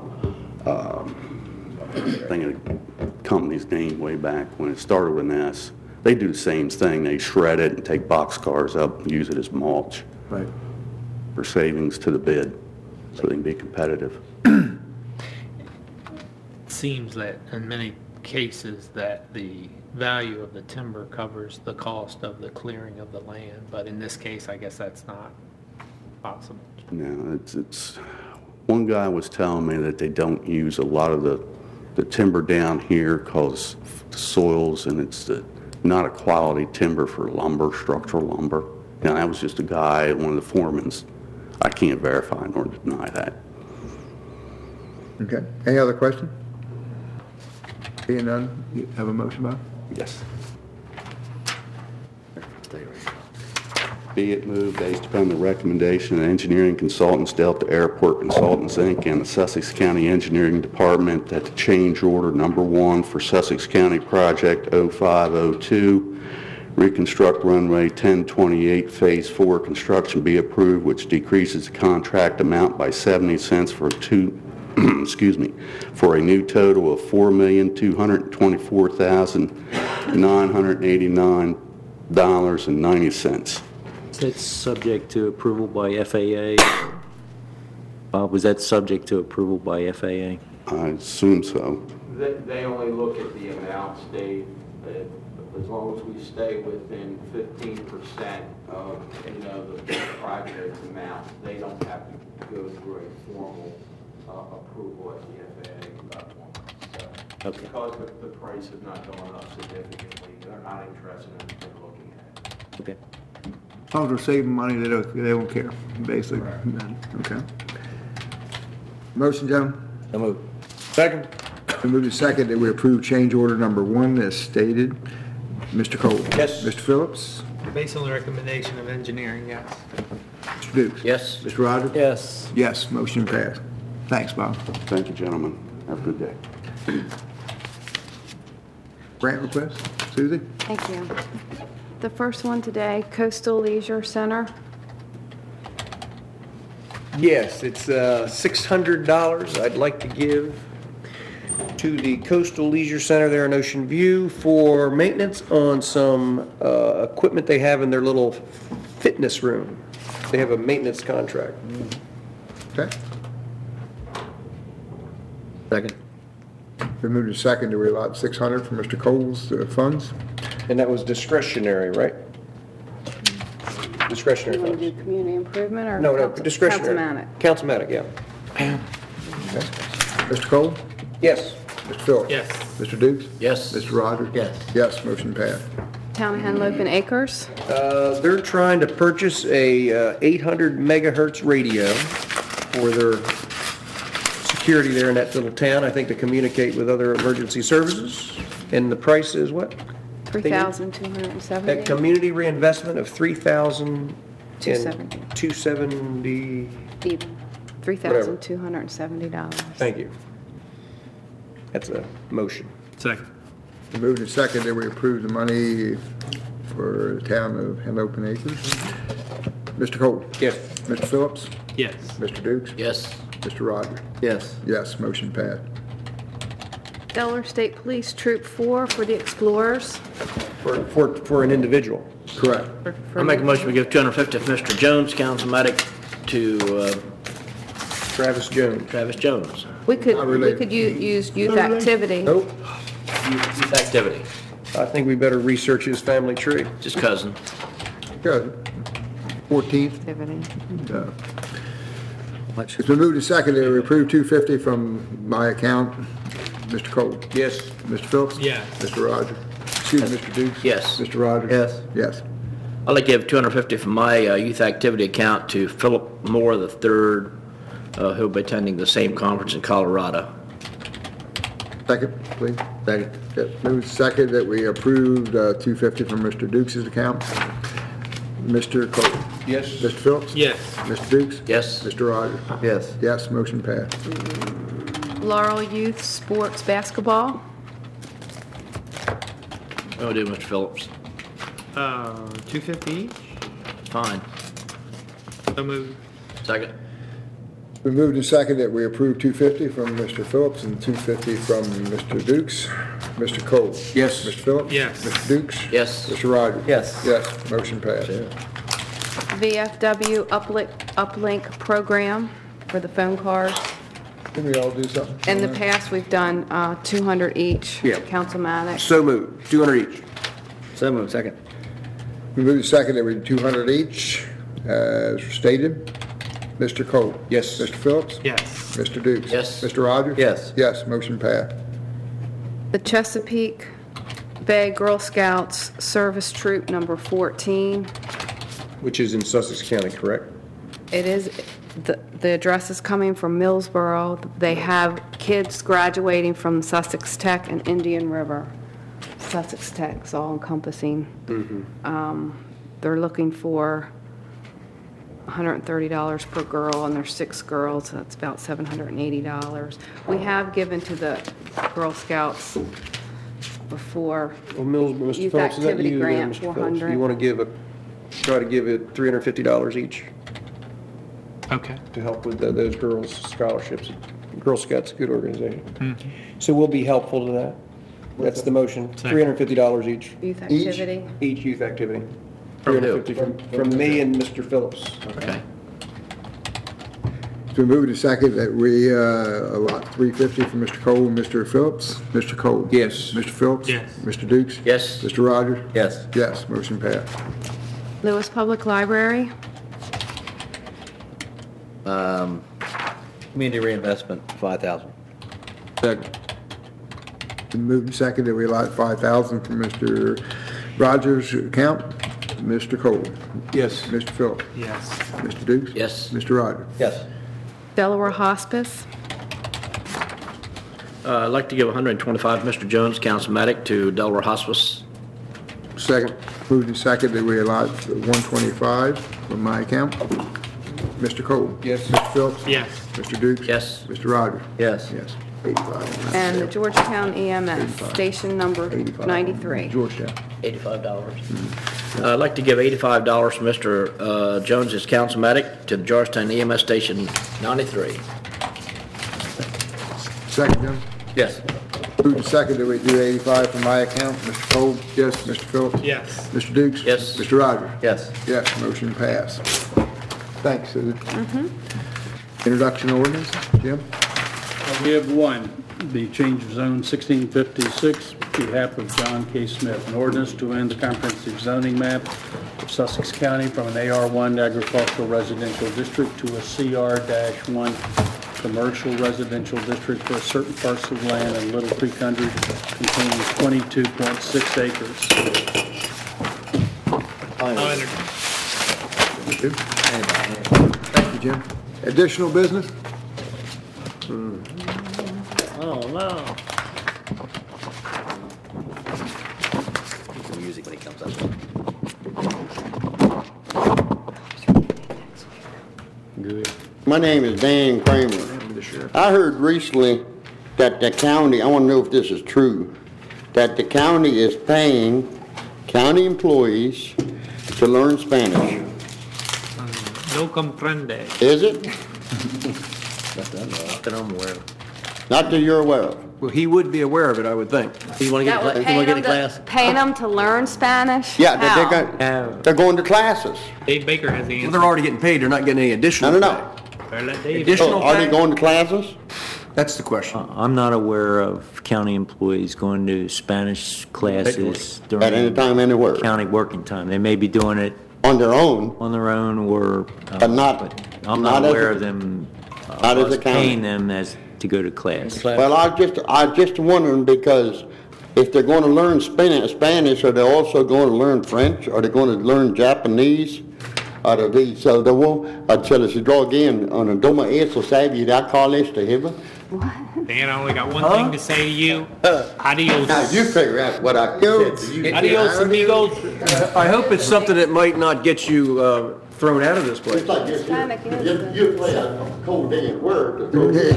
I'm thinking of the company's name way back when it started with an S. They do the same thing. They shred it and take boxcars up and use it as mulch. Right. For savings to the bid, so they can be competitive. It seems that in many cases that the value of the timber covers the cost of the clearing of the land, but in this case, I guess that's not possible. No, it's one guy was telling me that they don't use a lot of the timber down here because the soils, and it's not a quality timber for lumber, structural lumber. Now, that was just a guy, one of the foremans. I can't verify nor deny that. Okay. Any other question? Being none, you have a motion, Bob? Yes. Be it moved, based upon the recommendation of engineering consultants, Delta Airport Consultants, Inc., and the Sussex County Engineering Department, that the change order number 1 for Sussex County Project 0502, reconstruct runway 1028 Phase 4 construction be approved, which decreases the contract amount by 70 cents for for a new total of $4,224,989.90. That's subject to approval by FAA? Was that subject to approval by FAA? I assume so. They only look at the amounts, Dave. As long as we stay within 15% of, the project amount, they don't have to go through a formal approval at the FAA level. So, Okay. because the price has not gone up significantly, they're not interested in looking at it. Okay. As long as we're saving money, they won't care, basically. Okay. Motion, gentlemen? So moved. Second. We move to second that we approve change order number 1 as stated. Mr. Cole? Yes. Mr. Phillips? Based on the recommendation of engineering, yes. Mr. Dukes? Yes. Mr. Rogers? Yes. Yes, motion passed. Thanks, Bob. Thank you, gentlemen. Have a good day. Grant request? Susie? Thank you. The first one today, Coastal Leisure Center. Yes, it's $600 I'd like to give to the Coastal Leisure Center there in Ocean View for maintenance on some equipment they have in their little fitness room. They have a maintenance contract. Okay. Second. We move to second that we allot $600 for Mr. Cole's funds. And that was discretionary, right? Discretionary You want to funds. do community improvement or? No, council- discretionary. Councilmanic? Councilmanic, yeah. Okay. Mr. Cole? Yes. Mr. Phillips? Yes. Mr. Dukes? Yes. Mr. Rogers? Yes. Yes, motion passed. Town of Henlopen Acres. They're trying to purchase a 800 megahertz radio for their security there in that little town, I think to communicate with other emergency services. And the price is what? A $3,270. community reinvestment of $3,270. $270. Even. $3,270. Thank you. That's a motion. Second. We move to second that we approve the money for the town of Henlopen Acres. Mr. Cole? Yes. Mr. Phillips? Yes. Mr. Dukes? Yes. Mr. Rogers? Yes. Yes, motion passed. Delaware State Police Troop 4 for the Explorers. For an individual. Correct. I make a motion to give 250 to Mr. Jones, councilmanic, to Travis Jones. Travis Jones. We could Not related. use youth activity. Nope. Youth activity. I think we better research his family tree. Just cousin. Good. 14th. Activity. It's been moved to second that we approve 250 from my account. Mr. Cole? Yes. Mr. Phillips? Yes. Mr. Rogers? Excuse me, Mr. Dukes? Yes. Mr. Rogers? Yes. Yes. I'd like to give 250 from my youth activity account to Philip Moore III, who'll be attending the same conference in Colorado. Second, please. Second. Yep. Moved second that we approved 250 from Mr. Dukes' account. Mr. Cole? Yes. Mr. Phillips? Yes. Mr. Dukes? Yes. Mr. Rogers? Yes. Yes, motion passed. Laurel Youth Sports Basketball. What do, Mr. Phillips? 250 each. Fine. So moved. Second. We moved to second that we approve 250 from Mr. Phillips and 250 from Mr. Dukes. Mr. Cole? Yes. Mr. Phillips? Yes. Mr. Dukes? Yes. Mr. Rogers? Yes. Yes, motion passed. VFW Uplink Program for the phone cards. Can we all do something? In the past, we've done 200 each. Yeah. Councilmanic. So moved. 200 each. So moved. Second. We moved to second that we do 200 each, as stated. Mr. Cole? Yes. Mr. Phillips? Yes. Mr. Dukes? Yes. Mr. Rogers? Yes. Yes, motion passed. The Chesapeake Bay Girl Scouts Service Troop number 14. Which is in Sussex County, correct? It is, the address is coming from Millsboro. They have kids graduating from Sussex Tech and Indian River. Sussex Tech's all encompassing. They're looking for $130 per girl, and there's 6 girls, so that's about $780. We have given to the Girl Scouts before. Well, Mr. Youth Phillips, is that activity you, grant, Mr. Phillips? 400. You want to try to give it $350 each Okay. to help with those girls' scholarships. Girl Scouts, a good organization. Mhm. So we'll be helpful to that. That's the motion, $350 each. Youth activity. Each youth activity. From who? $350 from me and Mr. Phillips. Okay. It's been moved to second that we allot $350 for Mr. Cole and Mr. Phillips. Mr. Cole? Yes. Mr. Phillips? Yes. Mr. Dukes? Yes. Mr. Rogers? Yes. Yes, motion passed. Lewis Public Library. Community reinvestment, 5,000. Second. Been moved and seconded that we allot $5,000 for Mr. Rogers' account. Mr. Cole? Yes. Mr. Phillips? Yes. Mr. Dukes? Yes. Mr. Rogers? Yes. Delaware Hospice. I'd like to give $125, Mr. Jones, Councilmatic, to Delaware Hospice. Second. Moved and seconded that we allot $125 from my account. Mr. Cole? Yes. Mr. Phillips? Yes. Mr. Dukes? Yes. Mr. Rogers? Yes. Yes. 85. And the Georgetown EMS, station number 85. 93. Georgetown. $85. I'd like to give $85 from Mr. Jones's Councilmatic to the Georgetown EMS Station 93. Second, Jim? Yes. Moved and seconded that we do 85 from my account. Mr. Cole? Yes. Mr. Phillips? Yes. Mr. Dukes? Yes. Mr. Rogers? Yes. Yes, motion passed. Thanks, Susan. Introduction ordinance, Jim? We have one, the change of zone 1656, behalf of John K. Smith, an ordinance to amend the comprehensive zoning map of Sussex County from an AR1 agricultural residential district to a CR-1 commercial residential district for a certain parcel of land in Little Creek Country containing 22.6 acres. I'll introduce. Thank you, Jim. Additional business? Oh, no. Some music when he comes up. My name is Dan Kramer. I heard recently that the county, I want to know if this is true, that the county is paying county employees to learn Spanish. No comprende. Is it? Not that I'm aware of. Not that you're aware of. Well, he would be aware of it, I would think. You want to That would get a class? paying them to learn Spanish? Yeah, How? they're going to classes. Dave Baker has the Well, answer. they're already getting paid, they're not getting any additional No, no, pay. no. Better let Dave. Additional Are they pay? going to classes? That's the question. I'm not aware of county employees going to Spanish classes At any during time, anywhere? county working time. They may be doing it On their own? on their own or. But not- I'm not not as aware a- of them, not as a us county. paying them as to go to class. Well, I just wondering because if they're going to learn Spanish, are they also going to learn French? Are they going to learn Japanese? So they won't, se les droga en doma eso sabe da college to heaven? Dan, I only got one thing to say to you. Adios. Now, you figure out what I said to you. Adios, amigos. I hope it's something that might not get you thrown out of this place. It's like you play a cold damn word.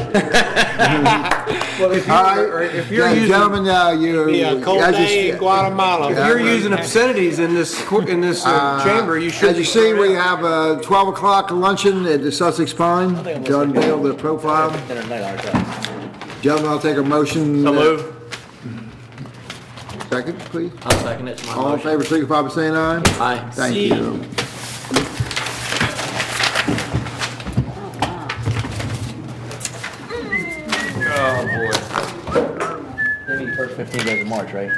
Well, if All right, if you're using, gentlemen, Yeah, cold day in Guatemala. if you're using obscenities in this chamber, you should. As you see, we have a 12 o'clock luncheon at the Sussex Pine to unveil the profile. Gentlemen, I'll take a motion. So move. Second, please. I'll second it. It's my All in motion. favor, signify by saying aye. Aye. Thank you. First 15 days of March, right?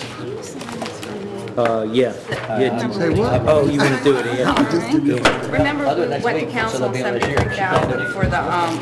Yeah. Say what? Oh, you want to do it, yeah? Remember, I'll do it we next went to week, so council they'll and be on sent this year. 3,000 for the